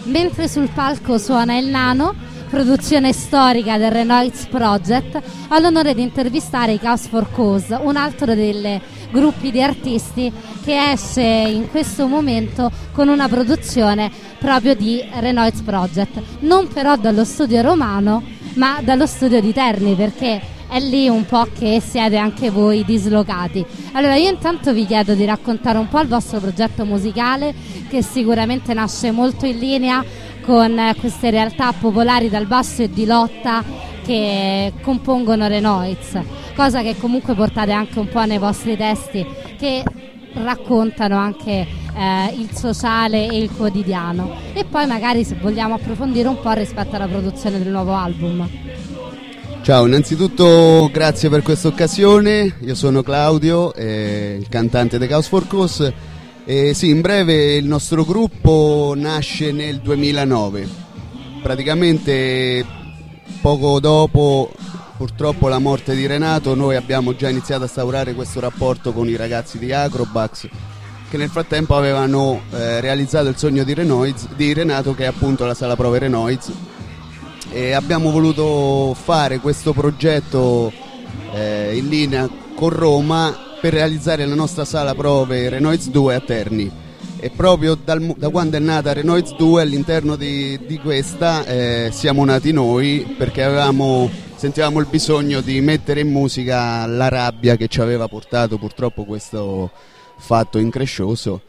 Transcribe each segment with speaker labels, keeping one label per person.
Speaker 1: Mentre sul palco suona il Nano, produzione storica del Renoise Project, ho l'onore di intervistare i Chaos for Cause, un altro dei gruppi di artisti che esce in questo momento con una produzione proprio di Renoise Project, non però dallo studio romano ma dallo studio di Terni, perché è lì un po' che siete anche voi dislocati. Allora io intanto vi chiedo di raccontare un po' il vostro progetto musicale, che sicuramente nasce molto in linea con queste realtà popolari dal basso e di lotta che compongono Renoise, cosa che comunque portate anche un po' nei vostri testi, che raccontano anche il sociale e il quotidiano. E poi magari, se vogliamo, approfondire un po' rispetto alla produzione del nuovo album.
Speaker 2: Ciao, innanzitutto grazie per questa occasione. Io sono Claudio, il cantante dei Chaos for Cause. Sì, in breve il nostro gruppo nasce nel 2009, praticamente poco dopo purtroppo la morte di Renato. Noi abbiamo già iniziato a instaurare questo rapporto con i ragazzi di Acrobax, che nel frattempo avevano realizzato il sogno di Renato, che è appunto la sala prove Renoise, e abbiamo voluto fare questo progetto in linea con Roma per realizzare la nostra sala prove Renoise 2 a Terni. E proprio da quando è nata Renoise 2, all'interno di questa siamo nati noi, perché sentivamo il bisogno di mettere in musica la rabbia che ci aveva portato purtroppo questo fatto increscioso,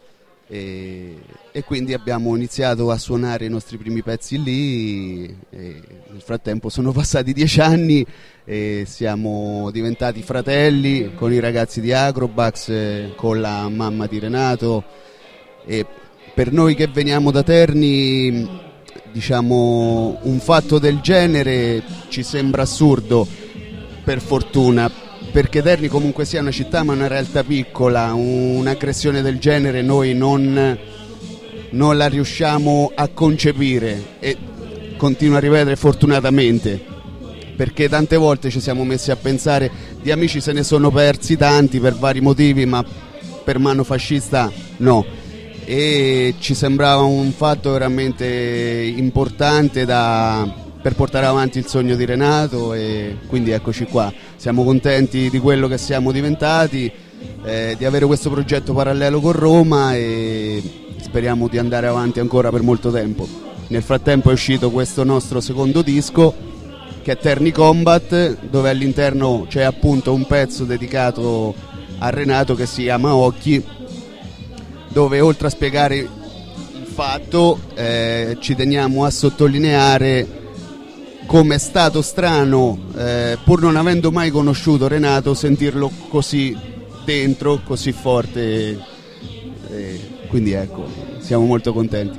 Speaker 2: e quindi abbiamo iniziato a suonare i nostri primi pezzi lì, e nel frattempo sono passati 10 anni e siamo diventati fratelli con i ragazzi di Acrobax, con la mamma di Renato. E per noi che veniamo da Terni, diciamo, un fatto del genere ci sembra assurdo, per fortuna, perché Terni comunque sia una città ma una realtà piccola. Un'aggressione del genere noi non la riusciamo a concepire, e continuo a ripetere fortunatamente, perché tante volte ci siamo messi a pensare, di amici se ne sono persi tanti per vari motivi, ma per mano fascista no, e ci sembrava un fatto veramente importante per portare avanti il sogno di Renato, e quindi eccoci qua. Siamo contenti di quello che siamo diventati, di avere questo progetto parallelo con Roma, e speriamo di andare avanti ancora per molto tempo. Nel frattempo è uscito questo nostro secondo disco, che è Terni Combat, dove all'interno c'è appunto un pezzo dedicato a Renato che si chiama Occhi, dove oltre a spiegare il fatto ci teniamo a sottolineare come è stato strano, pur non avendo mai conosciuto Renato, sentirlo così dentro, così forte, quindi ecco, siamo molto contenti.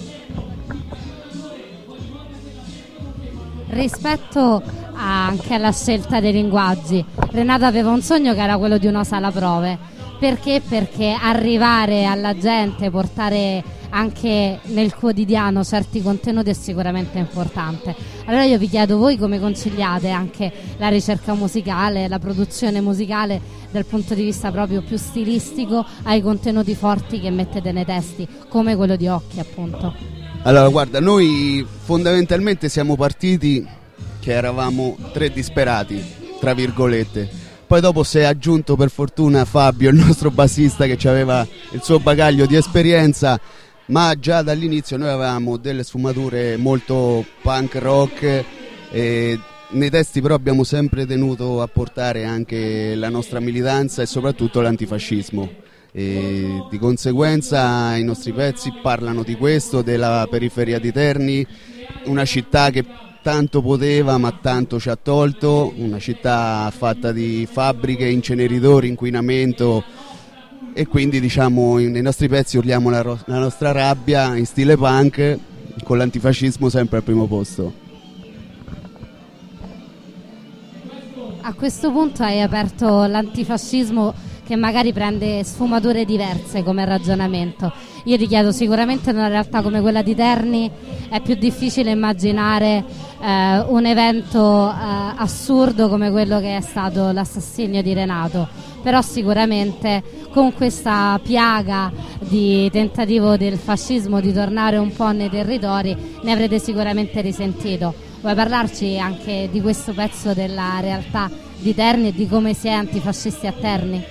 Speaker 1: Rispetto anche alla scelta dei linguaggi, Renato aveva un sogno che era quello di una sala prove. Perché? Perché arrivare alla gente, portare anche nel quotidiano certi contenuti è sicuramente importante. Allora io vi chiedo, voi come conciliate anche la ricerca musicale, la produzione musicale dal punto di vista proprio più stilistico ai contenuti forti che mettete nei testi, come quello di Occhi appunto?
Speaker 2: Allora guarda, noi fondamentalmente siamo partiti che eravamo 3 disperati, tra virgolette. Poi dopo si è aggiunto per fortuna Fabio, il nostro bassista, che aveva il suo bagaglio di esperienza, ma già dall'inizio noi avevamo delle sfumature molto punk rock, e nei testi però abbiamo sempre tenuto a portare anche la nostra militanza e soprattutto l'antifascismo, e di conseguenza i nostri pezzi parlano di questo, della periferia di Terni, una città che tanto poteva ma tanto ci ha tolto, una città fatta di fabbriche, inceneritori, inquinamento, e quindi diciamo nei nostri pezzi urliamo la nostra rabbia in stile punk, con l'antifascismo sempre al primo posto.
Speaker 1: A questo punto hai aperto l'antifascismo, che magari prende sfumature diverse come ragionamento. io ti chiedo, sicuramente in una realtà come quella di Terni è più difficile immaginare un evento assurdo come quello che è stato l'assassinio di Renato, però sicuramente con questa piaga di tentativo del fascismo di tornare un po' nei territori ne avrete sicuramente risentito. Vuoi parlarci anche di questo pezzo della realtà di Terni e di come si è antifascisti a Terni?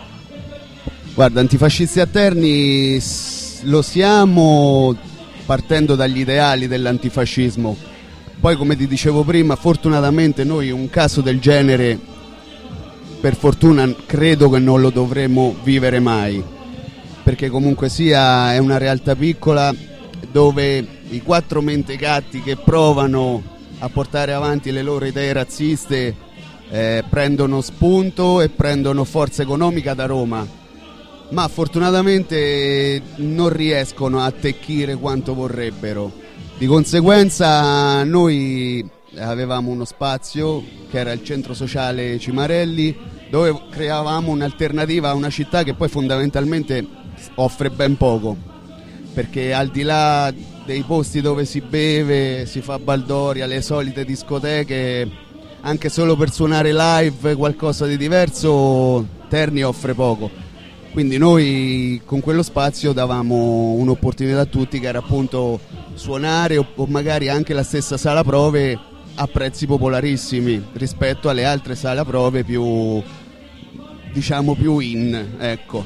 Speaker 2: Guarda, antifascisti a Terni lo siamo partendo dagli ideali dell'antifascismo. Poi, come ti dicevo prima, fortunatamente noi un caso del genere, per fortuna, credo che non lo dovremo vivere mai, perché comunque sia è una realtà piccola dove i 4 mentecatti che provano a portare avanti le loro idee razziste prendono spunto e prendono forza economica da Roma, ma fortunatamente non riescono a attecchire quanto vorrebbero. Di conseguenza noi avevamo uno spazio che era il centro sociale Cimarelli, dove creavamo un'alternativa a una città che poi fondamentalmente offre ben poco, perché al di là dei posti dove si beve, si fa baldoria, le solite discoteche, anche solo per suonare live qualcosa di diverso, Terni offre poco. Quindi noi con quello spazio davamo un'opportunità a tutti, che era appunto suonare o magari anche la stessa sala prove a prezzi popolarissimi rispetto alle altre sale prove più, diciamo, più in, ecco.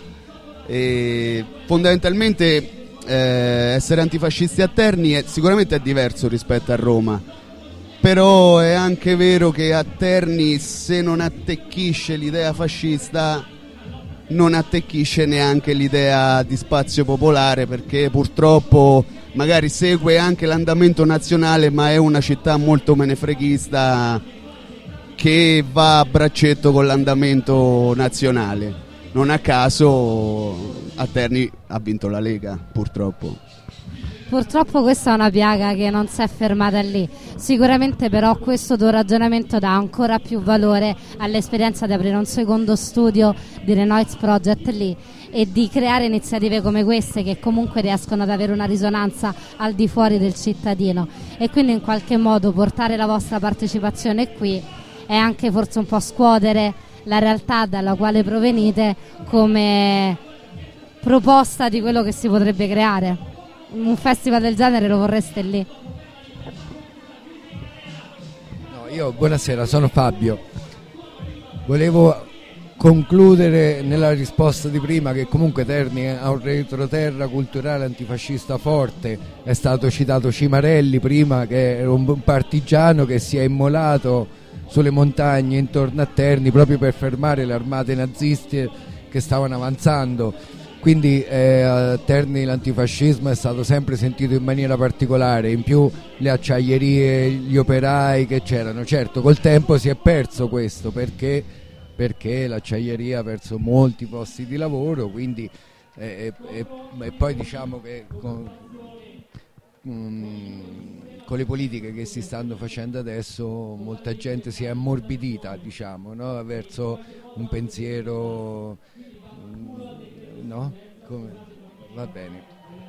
Speaker 2: E fondamentalmente essere antifascisti a Terni sicuramente è diverso rispetto a Roma, però è anche vero che a Terni, se non attecchisce l'idea fascista, non attecchisce neanche l'idea di spazio popolare, perché purtroppo magari segue anche l'andamento nazionale, ma è una città molto menefreghista che va a braccetto con l'andamento nazionale. Non a caso a Terni ha vinto la Lega, purtroppo.
Speaker 1: Purtroppo questa è una piaga che non si è fermata lì. Sicuramente però questo tuo ragionamento dà ancora più valore all'esperienza di aprire un secondo studio di Renoise Project lì e di creare iniziative come queste, che comunque riescono ad avere una risonanza al di fuori del cittadino, e quindi in qualche modo portare la vostra partecipazione qui è anche forse un po' scuotere la realtà dalla quale provenite come proposta di quello che si potrebbe creare. Un festival del genere lo vorreste lì?
Speaker 3: No, io buonasera, sono Fabio. Volevo concludere nella risposta di prima che comunque Terni ha un retroterra culturale antifascista forte. È stato citato Cimarelli prima, che era un partigiano che si è immolato sulle montagne intorno a Terni proprio per fermare le armate naziste che stavano avanzando. Quindi a Terni l'antifascismo è stato sempre sentito in maniera particolare, in più le acciaierie, gli operai che c'erano. Certo, col tempo si è perso questo perché l'acciaieria ha perso molti posti di lavoro, quindi e poi diciamo che con le politiche che si stanno facendo adesso molta gente si è ammorbidita, diciamo, no? Verso un pensiero... No? Come? Va bene.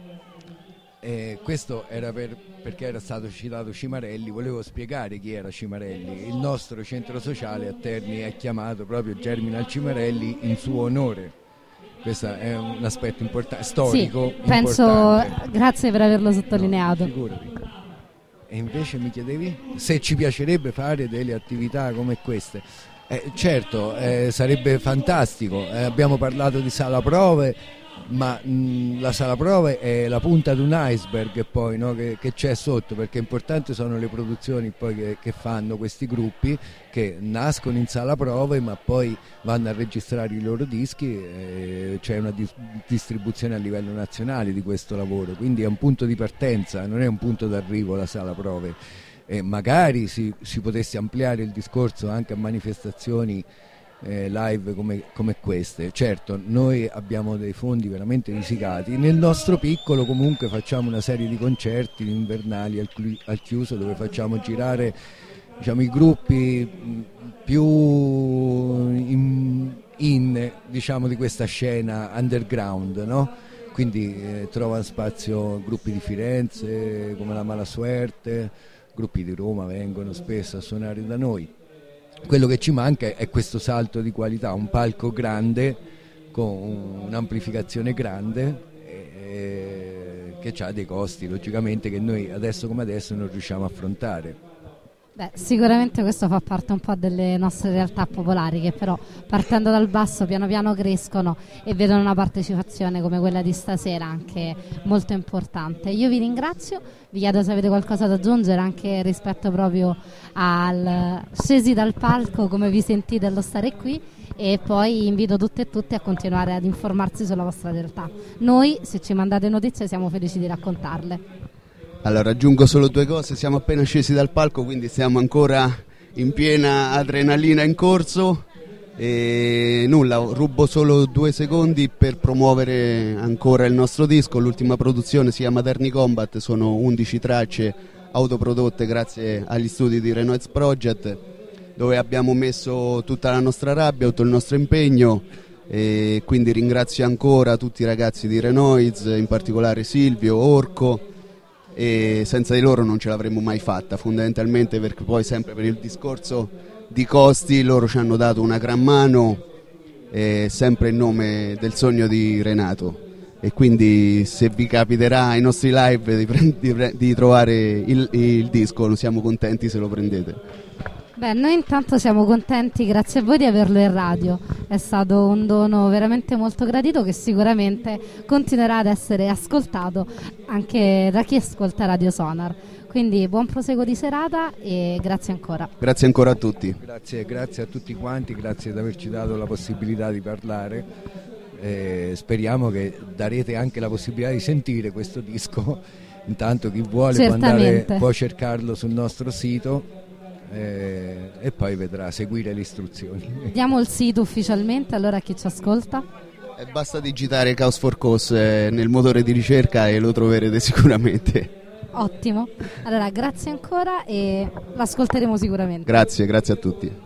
Speaker 3: Questo era perché era stato citato Cimarelli. Volevo spiegare chi era Cimarelli. Il nostro centro sociale a Terni è chiamato proprio Germinal Cimarelli in suo onore. Questo è un aspetto storico.
Speaker 1: Sì, penso importante. Grazie per averlo sottolineato.
Speaker 3: No, figurati. E invece mi chiedevi se ci piacerebbe fare delle attività come queste. Certo, sarebbe fantastico. Abbiamo parlato di sala prove, ma la sala prove è la punta di un iceberg poi, no? che c'è sotto, perché importanti sono le produzioni poi che fanno questi gruppi, che nascono in sala prove ma poi vanno a registrare i loro dischi, c'è una distribuzione a livello nazionale di questo lavoro, quindi è un punto di partenza, non è un punto d'arrivo la sala prove. E magari si potesse ampliare il discorso anche a manifestazioni live come queste. Certo, noi abbiamo dei fondi veramente risicati, nel nostro piccolo comunque facciamo una serie di concerti invernali al chiuso, dove facciamo girare, diciamo, i gruppi più diciamo, di questa scena underground, no? quindi trova spazio gruppi di Firenze come la Malasuerte, gruppi di Roma vengono spesso a suonare da noi. Quello che ci manca è questo salto di qualità, un palco grande con un'amplificazione grande che ha dei costi logicamente che noi adesso come adesso non riusciamo a affrontare.
Speaker 1: Beh, sicuramente questo fa parte un po' delle nostre realtà popolari che però partendo dal basso piano piano crescono e vedono una partecipazione come quella di stasera anche molto importante. Io vi ringrazio, vi chiedo se avete qualcosa da aggiungere anche rispetto proprio al scesi dal palco, come vi sentite allo stare qui, e poi invito tutte e tutti a continuare ad informarsi sulla vostra realtà. Noi, se ci mandate notizie, siamo felici di raccontarle.
Speaker 2: Allora, aggiungo solo 2 cose, siamo appena scesi dal palco, quindi siamo ancora in piena adrenalina in corso e nulla, rubo solo 2 secondi per promuovere ancora il nostro disco. L'ultima produzione si chiama Terni Combat, sono 11 tracce autoprodotte grazie agli studi di Renoids Project, dove abbiamo messo tutta la nostra rabbia, tutto il nostro impegno, e quindi ringrazio ancora tutti i ragazzi di Renoids, in particolare Silvio, Orco, e senza di loro non ce l'avremmo mai fatta, fondamentalmente perché poi sempre per il discorso di costi loro ci hanno dato una gran mano, sempre in nome del sogno di Renato, e quindi se vi capiterà ai nostri live di trovare il disco, siamo contenti se lo prendete.
Speaker 1: Beh, noi intanto siamo contenti, grazie a voi, di averlo in radio. È stato un dono veramente molto gradito che sicuramente continuerà ad essere ascoltato anche da chi ascolta Radio Sonar. Quindi buon proseguo di serata e grazie ancora.
Speaker 2: Grazie ancora a tutti.
Speaker 3: Grazie a tutti quanti, grazie di averci dato la possibilità di parlare. Speriamo che darete anche la possibilità di sentire questo disco. Intanto chi vuole può cercarlo sul nostro sito. E poi vedrà, seguire le istruzioni.
Speaker 1: Diamo il sito ufficialmente allora a chi ci ascolta.
Speaker 2: Basta digitare Chaos for Cause nel motore di ricerca e lo troverete sicuramente.
Speaker 1: Ottimo, allora grazie ancora e l'ascolteremo sicuramente.
Speaker 2: Grazie a tutti.